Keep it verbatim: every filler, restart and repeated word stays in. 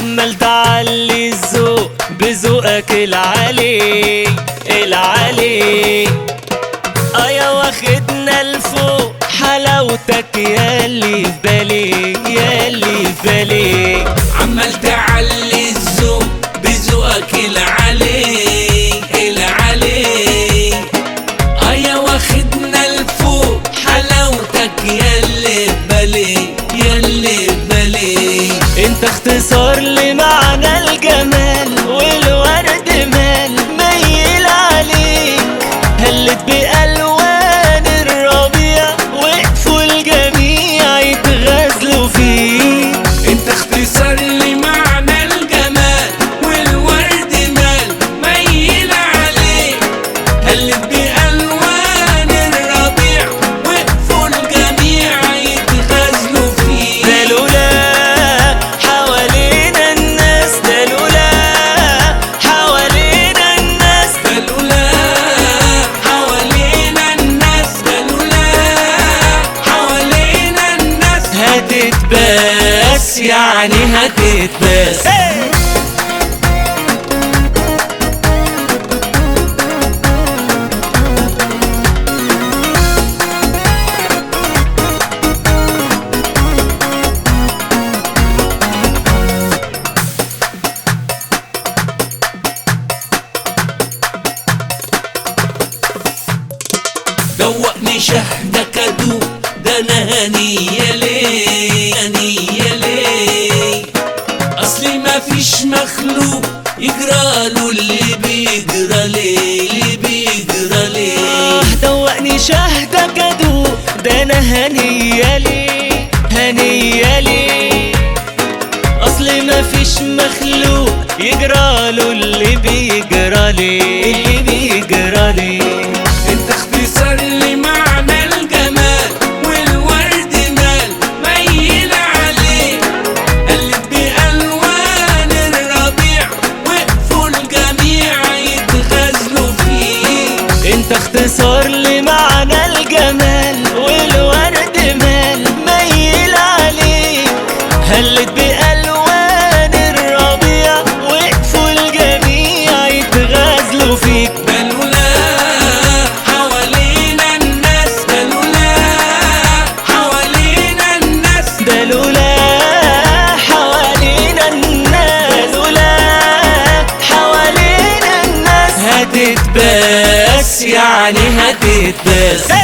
عمال تعلي الذوق بذوقك العالي العالي. اه يا واخدنا لفوق حلاوتك ياللي في بالي ياللي في بالي. عمال تعلي الذوق بذوقك العالي العالي. اه يا واخدنا لفوق حلاوتك ياللي في بالي ياللي في بالي. انت اختصار لمعنى الجمال والورد مال ميل عليك. هلت بألوان الربيع وقفوا الجميع يتغزلوا فيك. انت اختصار لمعنى الجمال والورد مال ميل عليك. هلت بألوان الربيع وقفوا الجميع يتغزلوا فيك. ده لولا حوالينا الناس ده لولا حوالينا الناس ده لولا حوالينا الناس ده لولا حوالينا الناس هتتباس يعني هتتباس. دوقني شهدك ادوق ده انا هنية ليه هنية ليه. اصلي ما فيش مخلوق يجراله اللي بيجرى ليه اللي بيجرى ليه. دوقني شهدك ادوق ده انا هنية ليه هنية ليه. اصل ما فيش مخلوق يجراله اللي بيجرى ليه اللي بيجرى ليه. انت اختصار لمعنى الجمال والورد مال ميل عليه. قلت بألوان الربيع وقفوا الجميع يتغزلوا فيه. انت اختصار لمعنى الجمال والورد مال ميل عليك. هلت بألوان الربيع وقفوا الجميع يتغزلوا فيك. ده لولا حوالينا الناس ده لولا حوالينا الناس ده لولا حوالينا الناس لولا حوالينا الناس هتتباس يعني هتتباس.